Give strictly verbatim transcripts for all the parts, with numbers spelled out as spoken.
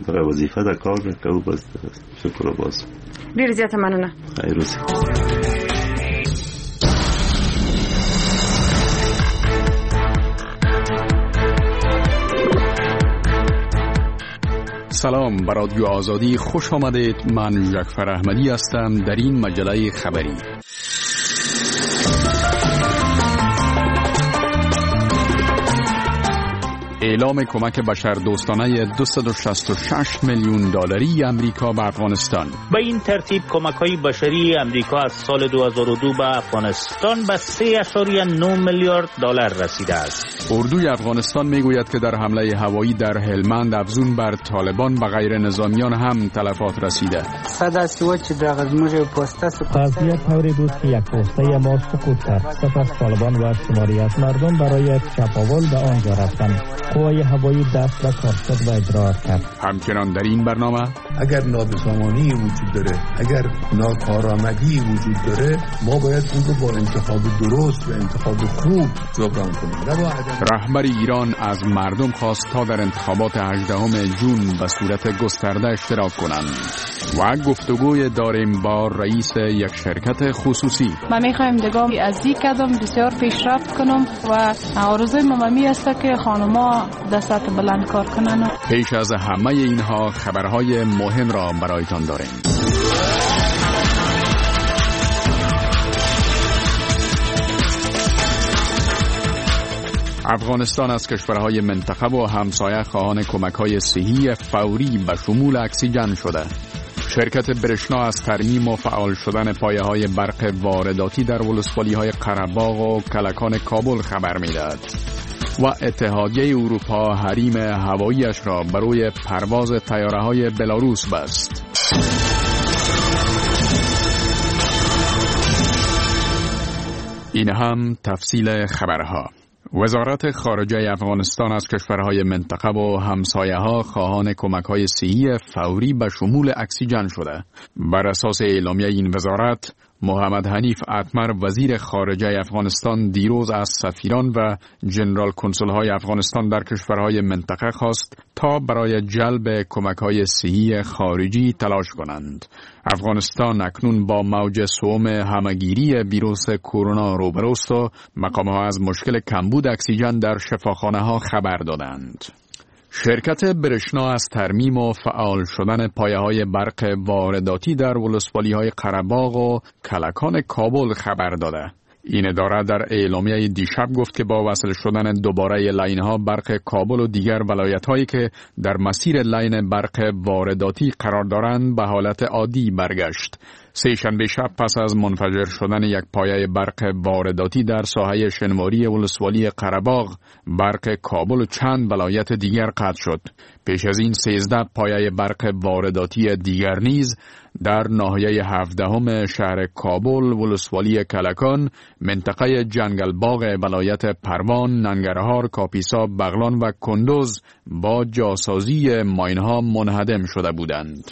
فقط وظیفه در کار میکنه. بس شکر باز. ډیر زیاته مننه. خیر اوسه. سلام، به رادیو آزادی خوش آمدید. من جعفر احمدی هستم در این مجله خبری. اعلام کمک بشردوستانه دویست و شصت و شش میلیون دلاری امریکا به افغانستان. به این ترتیب کمک‌های بشری امریکا از سال دو هزار و دو به افغانستان به سه ممیز نه میلیارد دلار رسیده است. اردوی افغانستان میگوید که در حمله هوایی در هلمند افزون بر طالبان به غیر نظامیان هم تلفات رسیده. صد است و چه در موج پست قضیه طوری بود که یک پسته ما سقوط کرد. سپس طالبان و شماری از مردم برای چپاول به آنجا رفتند. قوای هوایی دست به کار شد و اجرا کرد. همچنان در این برنامه اگر نابسامانی وجود داره، اگر ناکارآمدی وجود داره، ما باید اون رو با انتخاب درست و انتخاب خوب جبران کنیم. رهبر ایران از مردم خواست تا در انتخابات هجدهم جون به صورت گسترده اشتراک کنند. و گفتگوی داریم با رئیس یک شرکت خصوصی. من میخوایم دیگه از این قدم بسیار پیشرفت کنم و آرزوی مامی است که خانم‌ها دست بلند کار کنن. پیش از همه اینها خبرهای مهم را برایتان داریم. افغانستان از کشورهای منطقه و همسایه خواهان کمک‌های صحی فوری به شمول اکسیژن شده. شرکت برشنا از ترمیم و فعال شدن پایه‌های برق وارداتی در ولسوالی‌های قره‌باغ و کلکان کابل خبر می‌دهد. و اتحادیه اروپا حریم هواییش را برای پرواز طیاره‌های بلاروس بست. این هم تفصیل خبرها. وزارت خارجه افغانستان از کشورهای منطقه و همسایه‌ها خواهان کمک‌های صحی فوری به شمول اکسیژن شده. بر اساس اعلامیه این وزارت، محمد حنیف اتمر وزیر خارجه افغانستان دیروز از سفیران و جنرال کنسول‌های افغانستان در کشورهای منطقه خواست تا برای جلب کمک‌های صحی خارجی تلاش کنند. افغانستان اکنون با موج سوم همه‌گیری ویروس کرونا روبروست و مقام‌ها از مشکل کمبود اکسیژن در شفاخانه‌ها خبر دادند. شرکت برشنا از ترمیم و فعال شدن پایه‌های برق وارداتی در ولسوالی‌های قره‌باغ و کلکان کابل خبر داده. این اداره در اعلامیه دیشب گفت که با وصل شدن دوباره لاین‌ها برق کابل و دیگر ولایت‌هایی که در مسیر لاین برق وارداتی قرار دارند به حالت عادی برگشت. سه شنبه شب پس از منفجر شدن یک پایه برق وارداتی در ساحه شنواری ولسوالی قره‌باغ، برق کابل و چند ولایت دیگر قطع شد. پیش از این سیزده پایه برق وارداتی دیگر نیز در ناحیه هفدهم شهر کابل، ولسوالی کلکان، منطقه جنگل باغ ولایت پروان، ننگرهار، کاپیسا، بغلان و کندوز با جاسازی ماینها منهدم شده بودند.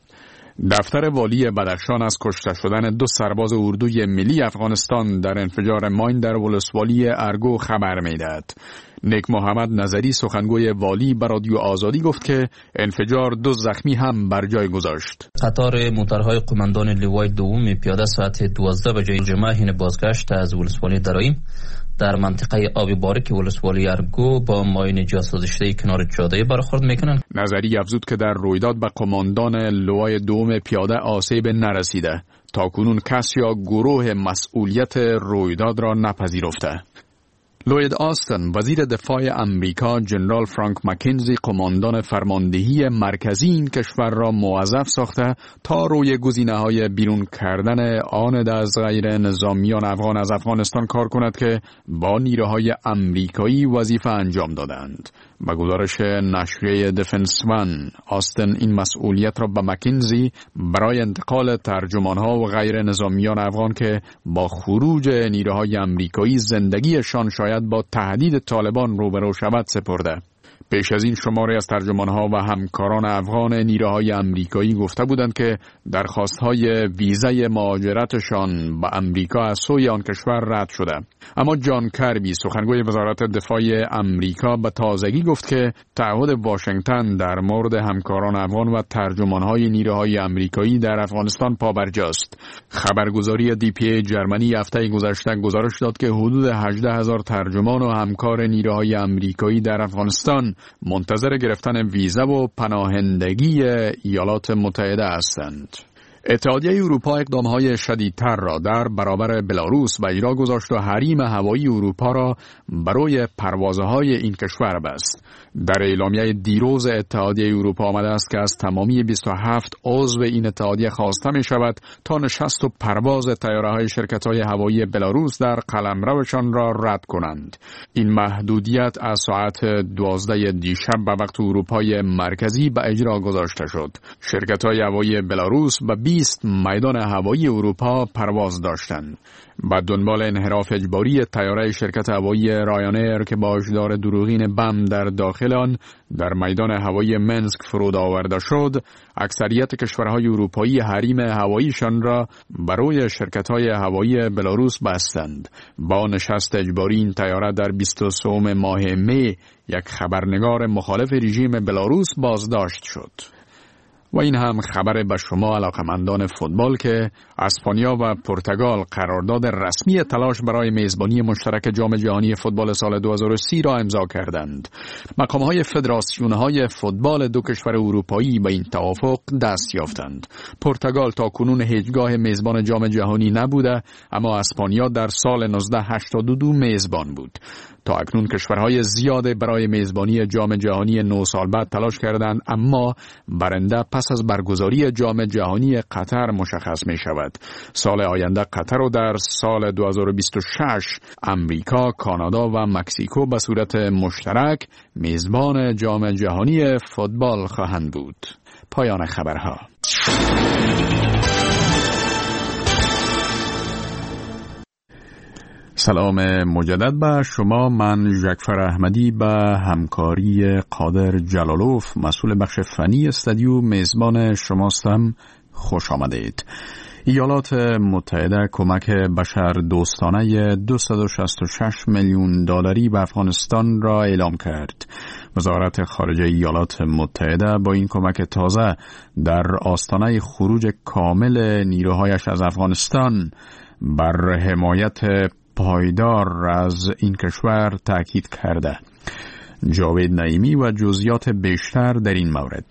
دفتر والی بدخشان از کشته شدن دو سرباز اردوی ملی افغانستان در انفجار ماین در ولسوالی ارگو خبر می‌دهد. نیک محمد نظری سخنگوی والی به رادیو آزادی گفت که انفجار دو زخمی هم بر جای گذاشت. قطار موترهای قماندان لوای دوم پیاده ساعت دوازده بجه جمعه هین بازگشت از ولسوالی درایم در منطقه آبی باریک ولسوالی ارگو با ماین جاسازی شده کنار جاده برخورد میکنند. نظری افزود که در رویداد به قماندان لوای دوم پیاده آسیب نرسیده. تاکنون کس یا گروه مسئولیت رویداد را نپذیرفته. لوید آستن وزیر دفاع امریکا جنرال فرانک مکینزی قماندان فرماندهی مرکزی این کشور را موظف ساخته تا روی گزینه‌های بیرون کردن آن از غیر نظامیان افغان از افغانستان کار کند که با نیروهای امریکایی وظیفه انجام دادند. با گزارش نشریه دفنس ون، آستن این مسئولیت را به مکینزی برای انتقال ترجمانها و غیر نظامیان افغان که با خروج نیروهای امریکایی زندگیشان شاید با تهدید طالبان روبرو شود سپرده. پیش از این شماری از ترجمانها و همکاران افغان نیروهای امریکایی گفته بودند که درخواست‌های ویزای مهاجرتشان به امریکا از سوی آن کشور رد شده. اما جان کربی سخنگوی وزارت دفاع امریکا به تازگی گفت که تعهد واشنگتن در مورد همکاران افغان و ترجمانهای نیروهای امریکایی در افغانستان پابرجاست. خبرگزاری دی پی ای جرمنی هفته گذشته گزارش داد که حدود هجده هزار ترجمان و همکار نیروهای امریکایی در افغانستان منتظر گرفتن ویزا و پناهندگی ایالات متحده هستند. اتحادیه اروپا اقدامهای شدیدتر را در برابر بلاروس به اجرا گذاشت و حریم هوایی اروپا را برای پروازهای این کشور بست. در اعلامیه دیروز اتحادیه اروپا آمده است که از تمامی بیست و هفت عضو این اتحادیه خواسته می شود تا نشست و پرواز طیاره‌های شرکت‌های هوایی بلاروس در قلمروشان را رد کنند. این محدودیت از ساعت دوازده دیشب به وقت اروپای مرکزی به اجرا گذاشته شد. شرکت‌های هوایی بلاروس به بیست میدان هوایی اروپا پرواز داشتند. بعد دنبال انحراف اجباری طیاره شرکت هوایی رایانر که با هشدار دروغین بم در داخل آن در میدان هوایی منسک فرود آورده شد، اکثریت کشورهای اروپایی حریم هواییشان را برای شرکت‌های هوایی بلاروس بستند. با نشست اجباری این طیاره در بیست و سوم ماه می یک خبرنگار مخالف رژیم بلاروس بازداشت شد. و این هم خبر به شما علاقمندان فوتبال که اسپانیا و پرتغال قرارداد رسمی تلاش برای میزبانی مشترک جام جهانی فوتبال سال دو هزار و سی را امضا کردند. مقام‌های فدراسیون‌های فوتبال دو کشور اروپایی به این توافق دست یافتند. پرتغال تا کنون هیچگاه میزبان جام جهانی نبوده، اما اسپانیا در سال نوزده هشتاد و دو میزبان بود. تا اکنون کشورهای زیاده برای میزبانی جام جهانی نو سال بعد تلاش کردند، اما برنده پس از برگزاری جام جهانی قطر مشخص می شود. سال آینده قطر رو در سال دو هزار و بیست و شش امریکا، کانادا و مکزیکو به صورت مشترک میزبان جام جهانی فوتبال خواهند بود. پایان خبرها. سلام مجدد به شما. من ژکفر احمدی به همکاری قادر جلالوف مسئول بخش فنی استودیو میزبان شماستم. خوش آمدید. ایالات متحده کمک بشر دوستانه دویست و شصت و شش میلیون دلاری به افغانستان را اعلام کرد. وزارت خارجه ایالات متحده با این کمک تازه در آستانه خروج کامل نیروهایش از افغانستان بر حمایت پایدار از این کشور تاکید کرده. جاوید نعیمی و جزئیات بیشتر در این مورد.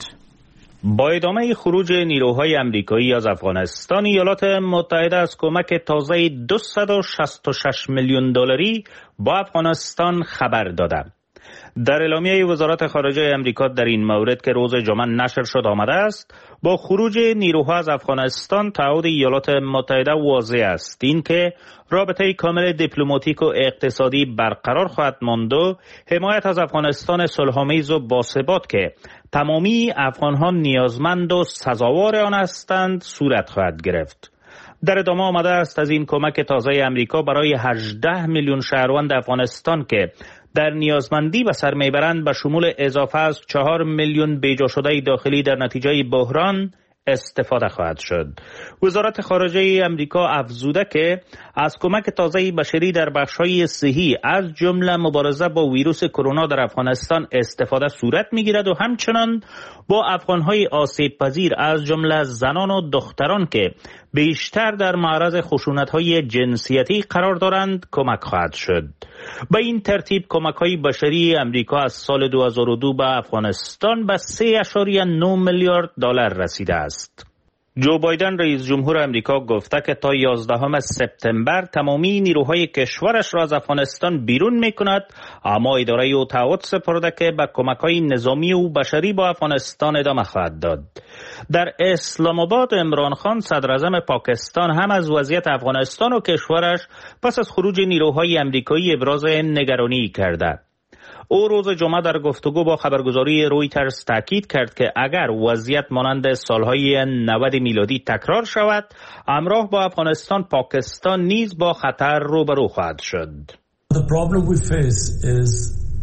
با ادامه خروج نیروهای امریکایی از افغانستان، ایالات متحده از کمک تازه دویست و شصت و شش میلیون دلاری با افغانستان خبر داده. در اعلامیه وزارت خارجه امریکا در این مورد که روز جمعه نشر شد آمده است، با خروج نیروها از افغانستان تعهد ایالات متحده واضح است این که رابطه کامل دیپلماتیک و اقتصادی برقرار خواهد ماند و حمایت از افغانستان صلح‌آمیز و باثبات که تمامی افغانها نیازمند و سزاوار آن هستند صورت خواهد گرفت. در ادامه آمده است از این کمک تازه امریکا برای هجده میلیون شهروند افغانستان که در نیازمندی به سر میبرند به شمول اضافه از چهار میلیون بیجا شده داخلی در نتیجه بحران استفاده خواهد شد. وزارت خارجه امریکا افزوده که از کمک تازه بشری در بخش‌های صحی از جمله مبارزه با ویروس کرونا در افغانستان استفاده صورت می‌گیرد و همچنان با افغان‌های آسیب پذیر از جمله زنان و دختران که بیشتر در معرض خشونت‌های جنسیتی قرار دارند کمک خواهد شد. به این ترتیب کمک‌های بشری امریکا از سال دو هزار و دو به افغانستان به سه اشاریه نه میلیارد دلار رسیده است. جو بایدن رئیس جمهور امریکا گفته که تا یازدهم سپتامبر تمامی نیروهای کشورش را از افغانستان بیرون می‌کند، اما اداره او تعهد سپرده که به کمک‌های نظامی و بشری با افغانستان ادامه خواهد داد. در اسلام آباد عمران خان صدر اعظم پاکستان هم از وضعیت افغانستان و کشورش پس از خروج نیروهای امریکایی ابراز نگرانی کرده. او روز جمعه در گفتگو با خبرگزاری رویترز تاکید کرد که اگر وضعیت مانند سالهای نود میلادی تکرار شود، همراه با افغانستان پاکستان نیز با خطر روبرو خواهد شد. The problem we face is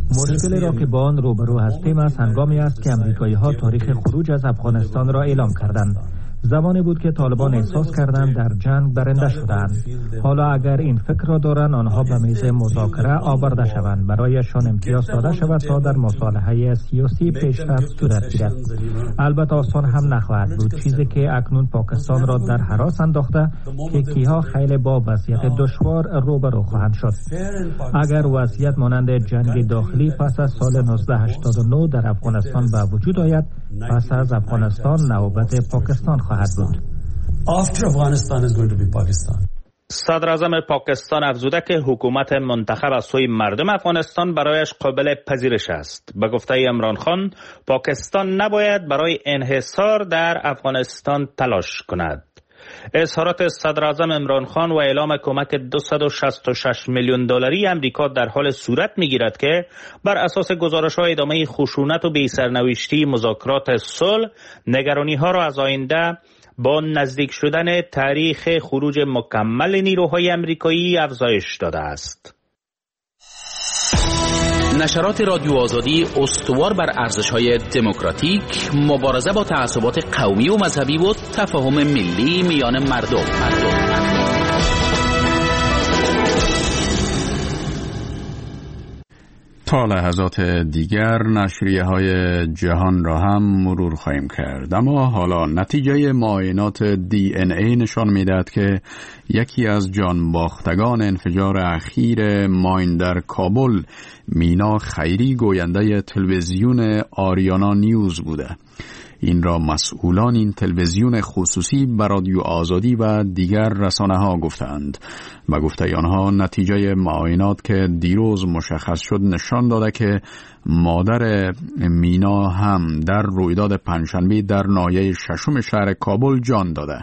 مشکلی را که با آن روبرو هستیم از هنگامی است که امریکایی‌ها تاریخ خروج از افغانستان را اعلام کردند. زمانی بود که طالبان احساس کردند در جنگ برنده شدند. حالا اگر این فکر را دارند آنها به میز مذاکره آورده شوند، برایشان امتیاز داده شود تا در مصالحه سیاسی پیشرفت صورت گیرد. البته آسان هم نخواهد بود، چیزی که اکنون پاکستان را در هراس انداخته که کیها خیلی با وضعیت دشوار روبرو خواهند شد. اگر وضعیت مانند جنگ داخلی پس از سال نوزده هشتاد و نه در افغانستان به وجود آید، پس از افغانستان نوبت پاکستان خواهد بود. After Afghanistan is going to be Pakistan. صدر اعظم پاکستان افزوده که حکومت منتخب از سوی مردم افغانستان برایش قابل پذیرش است. به گفته عمران خان، پاکستان نباید برای انحصار در افغانستان تلاش کند. اظهارات صدر اعظم عمران خان و اعلام کمک دویست و شصت و شش میلیون دلاری امریکا در حال صورت میگیرد که بر اساس گزارش‌های ادامه خشونت و بی‌سرنوشتی مذاکرات صلح نگرانی‌ها را از آینده با نزدیک شدن تاریخ خروج مکمل نیروهای امریکایی افزایش داده است. نشرات رادیو آزادی استوار بر ارزش‌های دموکراتیک، مبارزه با تعصبات قومی و مذهبی و تفاهم ملی میان مردم. مردم. تا لحظات دیگر نشریه های جهان را هم مرور خواهیم کرد، اما حالا نتیجه معاینات دی ان ای نشان می‌دهد که یکی از جانباختگان انفجار اخیر ماین در کابل، مینا خیری، گوینده تلویزیون آریانا نیوز بوده. این را مسئولان این تلویزیون خصوصی به رادیو آزادی و دیگر رسانه‌ها گفتند. و گفته آنها نتیجه معاینات که دیروز مشخص شد نشان داده که مادر مینا هم در رویداد پنجشنبه در ناحیه ششم شهر کابل جان داده.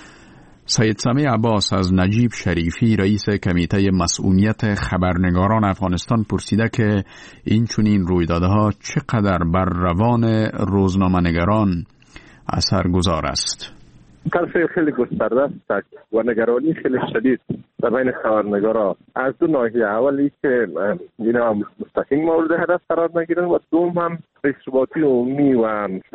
سید سمیع عباس از نجیب شریفی رئیس کمیته مسئولیت خبرنگاران افغانستان پرسیده که این چنین رویدادها چقدر بر روان روزنامه‌نگاران اثرگذار است. تاثیر خیلی گسترده است و نگرانی خیلی شدید در بین خبرنگاران از دو ناحیه. اولی که اینا مستقیم مورد هدف قرار نگیرن و دوم هم ثباتی عمومی و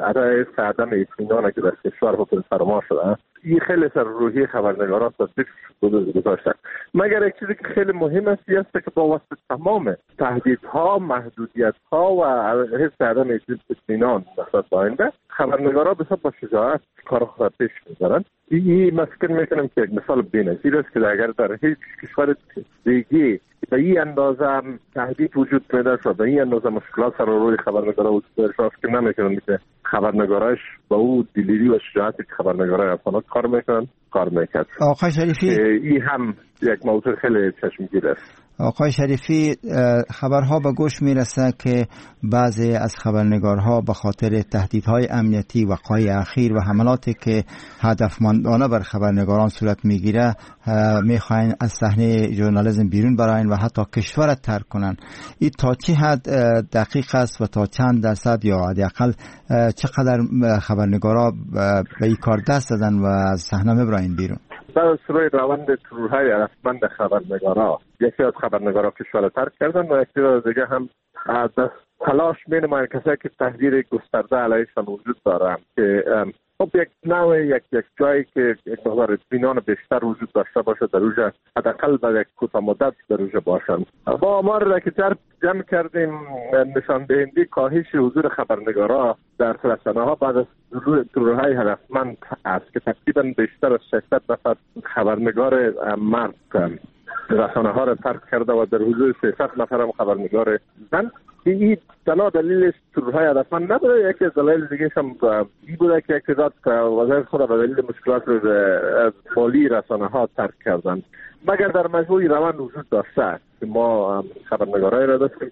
عدم اطمینانی که در کشور حاصل فرما شده. این خیلی سر روحی خبرنگاران تاثیر گذاشته. مگر یک چیزی که خیلی مهم است است که با واسطه تمام تهدیدها، محدودیت‌ها و حس عدم اطمینان نسبت به آینده، خبرنگاران بسیار با شجاعت کار خود را پیش می‌برند. این مسکن میکنم که یک مثال بی‌نظیر است که اگر در هیچ کشور دیگه به این اندازه تهدید وجود پیدا شد، به این اندازه مشکلات سر روی خبرنگاران وجود پیدا شد که نمیکنم که خبرنگاراش با او دلیری و شجاعتی که خبرنگارای افغان کار میکنن کار میکرد. آقای شریفی، این هم یک موضوع خیلی چشمگیر است. آقای شریفی، خبرها به گوش میرسه که بعضی از خبرنگارها به خاطر تهدیدهای امنیتی وقایع اخیر و حملاتی که هدفمندانه بر خبرنگاران صورت میگیره میخواین از صحنه ژورنالیسم بیرون براین و حتی کشور را ترک کنن. این تا چه حد دقیق است و تا چند درصد یا حداقل چقدر خبرنگارا به این کار دست دادن و از صحنه میبراین بیرون؟ در سروی روند ترورهای رسمند خبرنگارا یکی از خبرنگارا کشور ترک کردن و یکی از دیگه هم از تلاش مینمایند کسایی که تهدید گسترده علیهشان وجود دارند که خب یک نوع یک یک جایی که یک مقدار اطمینان بیشتر وجود داشته باشه در اونجا حداقل به یک کوتاه مدت در اونجا باشند. با آمار که جمع کردیم نشان دهنده کاهش حضور خبرنگارا در رسانه‌ها بعد از ترورهای هدفمند است که تقریبا بیشتر از ششصد نفر خبرنگار مرد رسانه‌ها را ترک کرده و در حدود سیصد نفر هم خبرنگار زن. این تنها دلیل ترورهای هدفمند نبوده، یکی از دلایل دیگه هم این بوده که یک تعداد وظایف خود به دلیل مشکلات از مالی رسانه‌ها ترک کردند. مگر در مجموعی روند وجود داشته که ما خبرنگارای را داشتیم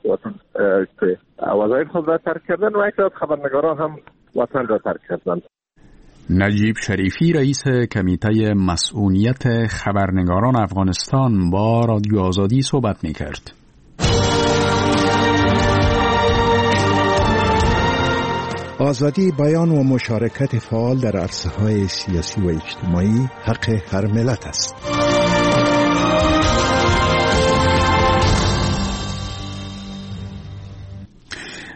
که وظایف خود را ترک کردن و یک از خبرنگاران هم وطن را ترک کردند. نجیب شریفی رئیس کمیته مسئولیت خبرنگاران افغانستان با رادیو آزادی صحبت می‌کرد. آزادی بیان و مشارکت فعال در عرصه‌های سیاسی و اجتماعی حق هر ملت است.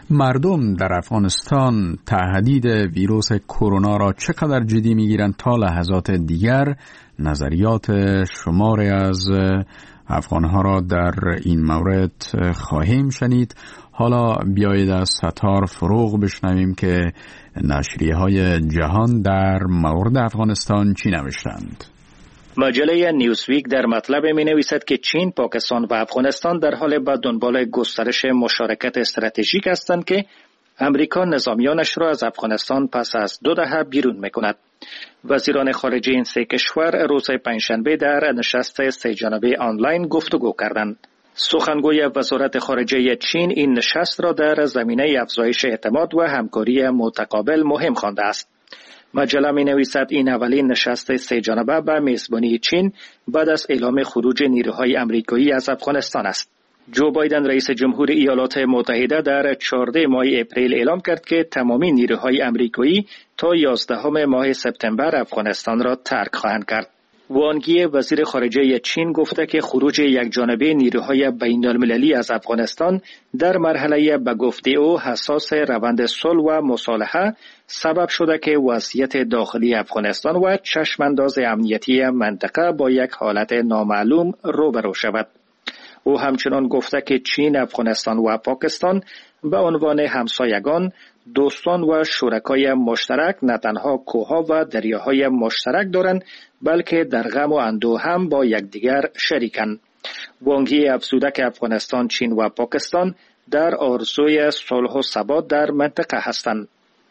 مردم در افغانستان تهدید ویروس کرونا را چقدر جدی میگیرند تا لحظات دیگر نظریات شماری از افغانها را در این مورد خواهیم شنید. حالا بیایید از ستار فروغ بشنویم که نشریه های جهان در مورد افغانستان چی نوشتند. مجله نیوزویک در مطلب می نویسد که چین، پاکستان و افغانستان در حال به دنبال گسترش مشارکت استراتژیک هستند که امریکا نظامیانش را از افغانستان پس از دو دهه بیرون می کند. وزیران خارجه این سه کشور روز پنجشنبه در نشست سه جانبه آنلاین گفتگو کردند. سخنگوی وزارت خارجه چین این نشست را در زمینه افزایش اعتماد و همکاری متقابل مهم خوانده است. مجله می نویسد این اولین نشست سه جانبه به میزبانی چین بعد از اعلام خروج نیروهای امریکایی از افغانستان است. جو بایدن رئیس جمهور ایالات متحده در چهاردهم ماه اپریل اعلام کرد که تمامی نیروهای امریکایی تا یازدهم ماه سپتامبر افغانستان را ترک خواهند کرد. وانگ یی وزیر خارجه چین گفته که خروج یکجانبه نیروهای بین المللی از افغانستان در مرحله به گفته او حساس روند صلح و مصالحه سبب شده که وضعیت داخلی افغانستان و چشمانداز امنیتی منطقه با یک حالت نامعلوم روبرو شود. او همچنان گفته که چین، افغانستان و پاکستان به عنوان همسایگان، دوستان و شرکای مشترک نه تنها کوهها و دریاهای مشترک دارند بلکه در غم و اندوه هم با یکدیگر شریکند. وانگ یی افزوده که افغانستان، چین و پاکستان در آرزوی صلح و ثبات در منطقه هستند.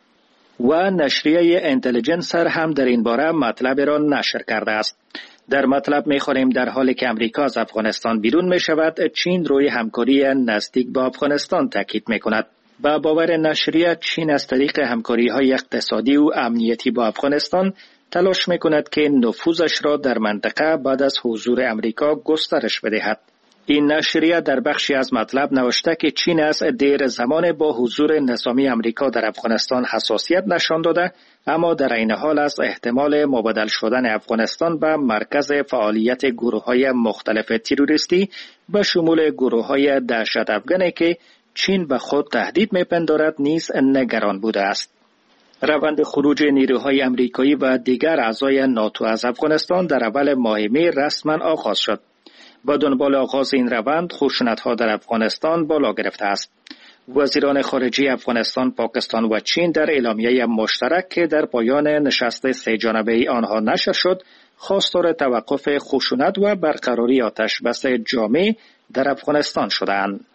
و نشریه اینتلیجنسر هم در این باره مطلب را نشر کرده است. در مطلب می‌خوانیم در حالی که امریکا از افغانستان بیرون می‌شود، چین روی همکاری نزدیک با افغانستان تاکید می‌کند. با باور نشریه، چین از طریق همکاری‌های اقتصادی و امنیتی با افغانستان تلاش می‌کند که نفوذش را در منطقه بعد از حضور امریکا گسترش بدهد. این نشریه در بخشی از مطلب نوشته که چین از دیر زمان با حضور نظامی امریکا در افغانستان حساسیت نشان داده، اما در این حال از احتمال مبادل شدن افغانستان به مرکز فعالیت گروه‌های مختلف تروریستی به شمول گروه‌های دهشت افغانی که چین به خود تهدید می‌پندارد نیز نگران بوده است. روند خروج نیروهای امریکایی و دیگر اعضای ناتو از افغانستان در اول ماه می رسما آغاز شد. با دنبال آغاز این روند، خشونت‌ها در افغانستان بالا گرفته است. وزیران خارجه افغانستان، پاکستان و چین در اعلامیه مشترک که در پایان نشست سه جانبه آنها نشر شد، خواستار توقف خشونت و برقراری آتش بس جامع در افغانستان شدند.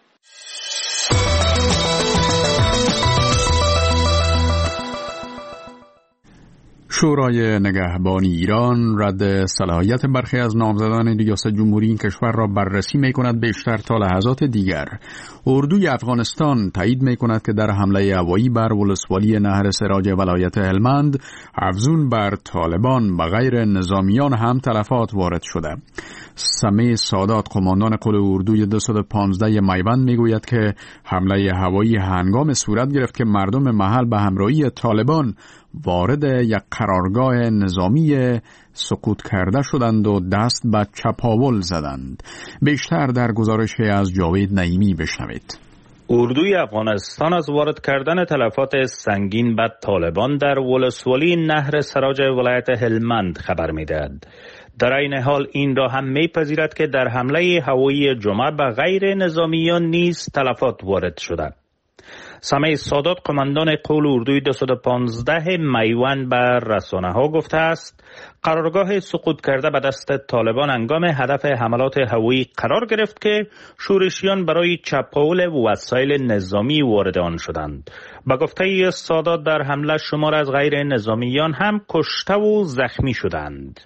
شورای نگهبان ایران رد صلاحیت برخی از نامزدان ریاست جمهوری این کشور را بررسی می کند بیشتر تا لحظات دیگر. اردوی افغانستان تایید می کند که در حمله هوایی بر ولسوالی نهر سراج ولایت هلمند افزون بر طالبان و غیر نظامیان هم تلفات وارد شده. سمه سادات قماندان قل اردوی دویست و پانزده میوند می گوید که حمله هوایی هنگام صورت گرفت که مردم محل به همراهی طالبان وارد یک قرارگاه نظامی سقوط کرده شدند و دست به چپاول زدند. بیشتر در گزارش از جاوید نعیمی بشنوید. اردوی افغانستان از وارد کردن تلفات سنگین به طالبان در ولسوالی نهر سراج ولایت هلمند خبر می‌دهد. در این حال این را هم می‌پذیرد که در حمله هوایی جمعه به غیر نظامیان نیز تلفات وارد شده. سمه سادات قماندان قول اردوی دویست و پانزده میوند به رسانه ها گفته است قرارگاه سقوط کرده به دست طالبان هنگام هدف حملات هوایی قرار گرفت که شورشیان برای چپاول وسایل نظامی وارد آن شدند. به گفته سادات در حمله شمار از غیر نظامیان هم کشته و زخمی شدند.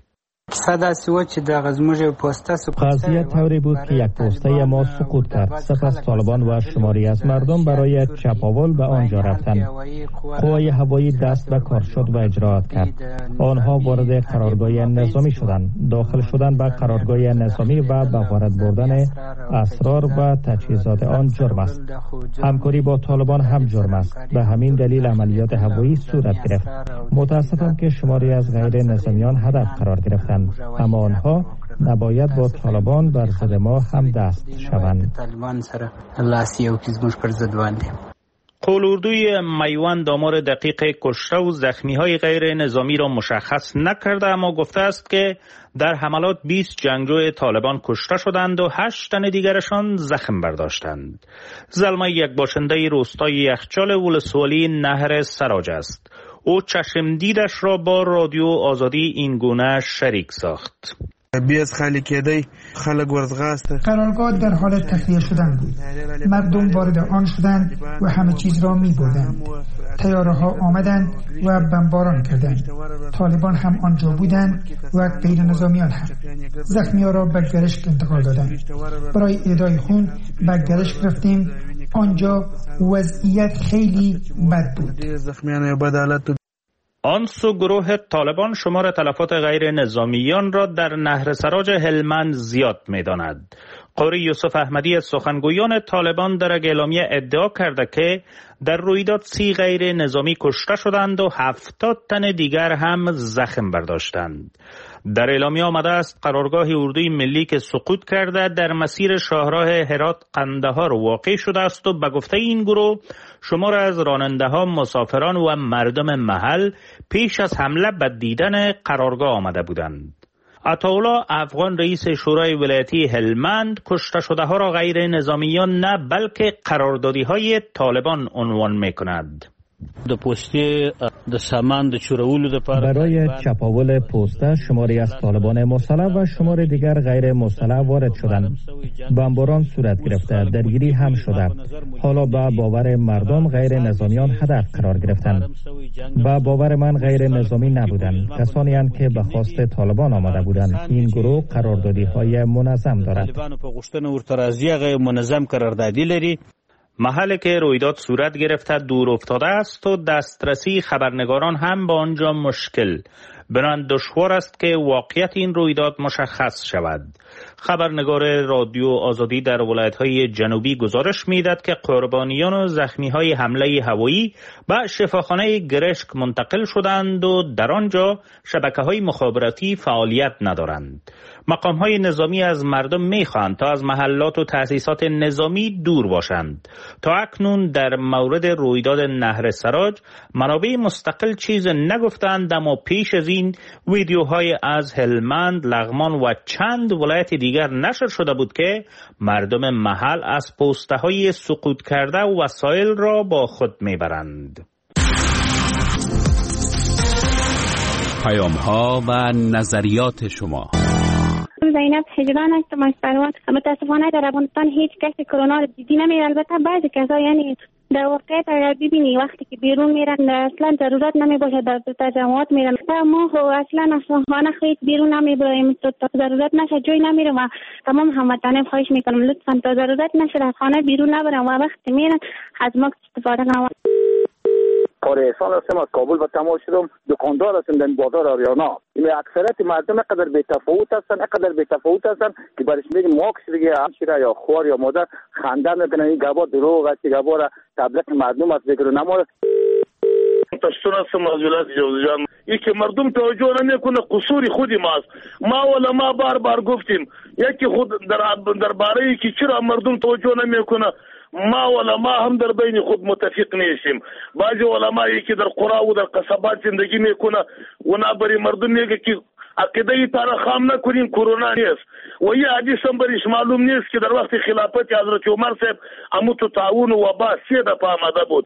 قضیه طوری بود که یک پوسته ما سقوط کرد. سپس طالبان و شماری از مردم برای چپاول به آنجا رفتند. قوای هوایی دست به کار شد و اجراات کرد. آنها وارد قرارگاه نظامی شدند. داخل شدن به قرارگاه نظامی و به وارد بردن اسرار و تجهیزات آن جرم است. همکاری با طالبان هم جرم است. به همین دلیل عملیات هوایی صورت گرفت. متاسفم که شماری از غیر نظامیان هدف قرار گرفتند. اما آنها نباید با طالبان بر ضد ما هم دست شوند. قولوردوی میوان آمار دقیق کشته و زخمی های غیر نظامی را مشخص نکرده، اما گفته است که در حملات بیست جنگجو طالبان کشته شدند و هشت تن دیگرشان زخم برداشتند. زلمه یک باشنده روستای یخچال ولسوالی نهر سراج است. او چشم دیدش را با رادیو آزادی این گونه شریک ساخت. بیاز خالی کدی خلق ورزغاسته. قرارگاه در حال تخلیه شدن بود. مردم وارد آن شدند و همه چیز را می بردند. طیاره ها آمدند و بمباران کردند. طالبان هم آنجا بودند و غیر نظامیان هم. زخمی ها را به گرشک انتقال دادند. برای اهدای خون به گرشک رفتیم. آنجا وضعیت خیلی بد بود. زخمیان بد حالت. آن سو گروه طالبان شمار تلفات غیر نظامیان را در نهر سراج هلمند زیاد می داند. قاری یوسف احمدی از سخنگویان طالبان در اعلامیه ادعا کرده که در رویداد سی غیر نظامی کشته شدند و هفتاد تن دیگر هم زخم برداشتند. در اعلامیه آمده است قرارگاه اردوی ملی که سقوط کرده در مسیر شاهراه هرات قندهار واقع شده است و به گفته این گروه شمار از راننده ها، مسافران و مردم محل پیش از حمله به دیدن قرارگاه آمده بودند. عطاالله افغان رئیس شورای ولایتی هلمند کشته شده ها را غیر نظامیان نه بلکه قراردادی های طالبان عنوان می کند. د پوسته د سامان د چورولو د برای چپاول پوسته شماری از طالبان مسلح و شمار دیگر غیر مسلح وارد شدند. بمباران صورت گرفته، درگیری هم شده. حالا با باور مردم غیر نظامیان هدف قرار گرفتند. با باور من غیر نظامی نبودند، کسانی اند که به خواست طالبان آمده بودند. این گروه قراردادی های منظم دارد. طالبان په غوښتنه ورته راضیه غیر منظم قراردادی لري. محل که رویداد صورت گرفته دور افتاده است و دسترسی خبرنگاران هم به آنجا مشکل. بنابراین دشوار است که واقعیت این رویداد مشخص شود. خبرنگار رادیو آزادی در ولایت‌های جنوبی گزارش می‌دهد که قربانیان و زخمی‌های حمله هوایی به شفاخانه گرشک منتقل شدند و در آنجا شبکه‌های مخابراتی فعالیت ندارند. مقام‌های نظامی از مردم می‌خواهند تا از محلات و تأسیسات نظامی دور باشند. تا اکنون در مورد رویداد نهر سراج منابع مستقل چیز نگفتند، اما پیش از این ویدیوهای از هلمند، لغمان و چند ولایت دیگر نشر شده بود که مردم محل از پوسته‌های سقوط کرده و وسایل را با خود میبرند. پیام‌ها و نظریات شما. زینب هجران هستم از فروات. متاسفانه در افغانستان هیچ کسی کرونا رو دیدی نمیره. البته بعضی کسا یعنی در واقعیت اگر ببینی وقتی که بیرون میرن اصلا ضرورت نمیباشه در تجمعات میرن. ما اصلا اصلا خیلی بیرون نمیبرایم تا ضرورت نشه جای نمیرم و تمام هموطنان خواهش میکنم لطفا تا ضرورت نشه از خانه بیرون نبرن و وقتی میرن از ما استفاده کنن. کار احسان هستم از کابل و تماس شدم. دکاندار هستم در بازار آریانا. این اکثریت مردم اقدر بی تفاوت هستن اقدر بی تفاوت هستن که برش میگه ماکس دیگه همشیره یا خوار یا مادر خنده میکنن. این گبا دروغ است، گبا را تبلیغ مردم است بگیرو نماره. پشتون هستم از ولایت جوزجان. یکی مردم توجه نمیکنه قصور خودی ماست. ما ولا ما بار بار گفتیم یکی خود در درباره کی چرا مردم توجه نمیکنه. ما ولا ما هم در بین خود متفق نیستیم. بعضی علمایی که در قرا و در قصبات زندگی میکنه و نبری مردم میگه که عقیده تارا خام نکنین کرونا نیست و یه حدیث هم برش معلوم نیست که در وقت خلافت حضرت عمر صاحب امو تو تعاون و وبا سه دفعه آمده بود.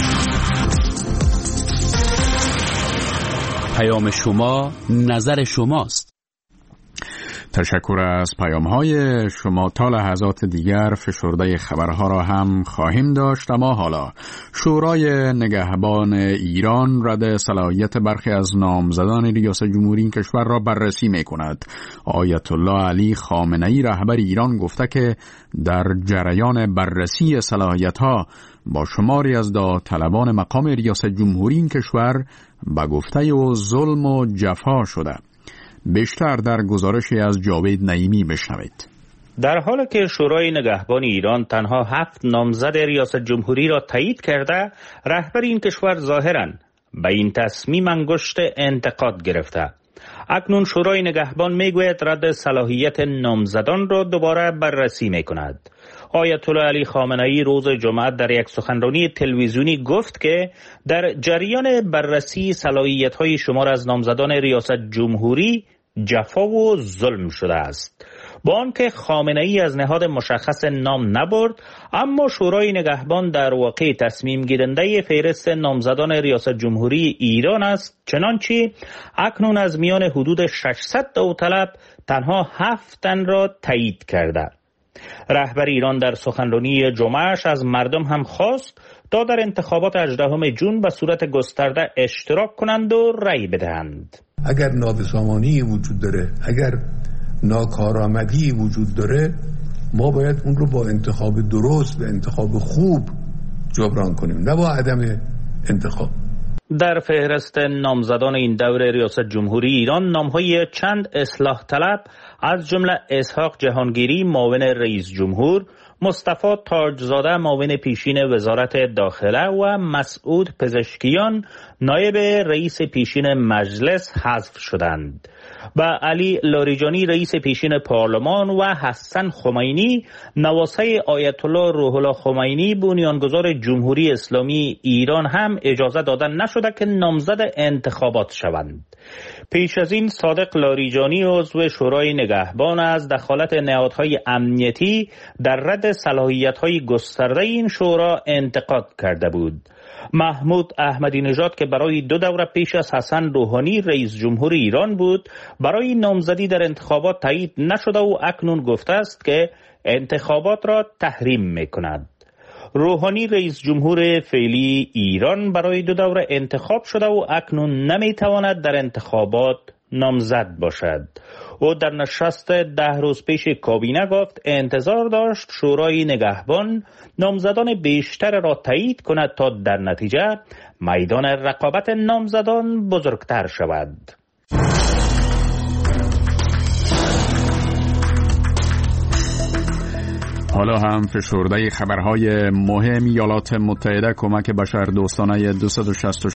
پیام شما نظر شماست. تشکر از پیام‌های شما. تا لحظات دیگر فشرده خبرها را هم خواهیم داشت، اما حالا شورای نگهبان ایران رد صلاحیت برخی از نامزدان ریاست جمهوری این کشور را بررسی می‌کند. آیت الله علی خامنه‌ای رهبر ایران گفته که در جریان بررسی صلاحیت‌ها با شماری از داوطلبان مقام ریاست جمهوری این کشور به گفته او ظلم و جفا شده. بیشتر در گزارشی از جاوید نعیمی بشنوید. در حالی که شورای نگهبان ایران تنها هفت نامزد ریاست جمهوری را تایید کرده، رهبر این کشور ظاهراً به این تصمیم انگشت انتقاد گرفته. اکنون شورای نگهبان میگوید رد صلاحیت نامزدان را دوباره بررسی میکند. آیت الله علی خامنه‌ای روز جمعه در یک سخنرانی تلویزیونی گفت که در جریان بررسی صلاحیت‌های شمار از نامزدان ریاست جمهوری جفا و ظلم شده است. با آنکه خامنه‌ای از نهاد مشخص نام نبرد، اما شورای نگهبان در واقع تصمیم گیرنده فهرست نامزدان ریاست جمهوری ایران است، چنانچه اکنون از میان حدود ششصد داوطلب تنها هفت تن را تایید کرده. رهبر ایران در سخنرانی جمعهش از مردم هم خواست تا در انتخابات هجدهم ژوئن به صورت گسترده اشتراک کنند و رأی بدهند. اگر نابسامانی وجود داره، اگر ناکارآمدی وجود داره، ما باید اون رو با انتخاب درست و انتخاب خوب جبران کنیم، نه با عدم انتخاب. در فهرست نامزدان این دوره ریاست جمهوری ایران نامهای چند اصلاح طلب از جمله اسحاق جهانگیری معاون رئیس جمهور، مصطفی تاجزاده معاون پیشین وزارت داخله و مسعود پزشکیان نایب رئیس پیشین مجلس حذف شدند. و علی لاریجانی رئیس پیشین پارلمان و حسن خمینی نواسه آیت الله روح الله خمینی بنیانگذار جمهوری اسلامی ایران هم اجازه دادن نشده که نامزد انتخابات شوند. پیش از این صادق لاریجانی عضو شورای نگهبان از دخالت نهادهای امنیتی در رد صلاحیت‌های گسترده این شورا انتقاد کرده بود. محمود احمدی نژاد که برای دو دوره پیش از حسن روحانی رئیس جمهور ایران بود، برای نامزدی در انتخابات تایید نشده و اکنون گفته است که انتخابات را تحریم می‌کند. روحانی رئیس جمهور فعلی ایران برای دو دوره انتخاب شده و اکنون نمیتواند در انتخابات نامزد باشد. او در نشست ده روز پیش کابینه گفت انتظار داشت شورای نگهبان نامزدان بیشتر را تایید کند تا در نتیجه میدان رقابت نامزدان بزرگتر شود. حالا هم فشرده خبرهای مهم. ایالات متحده کمک بشردوستانه دویست و شصت و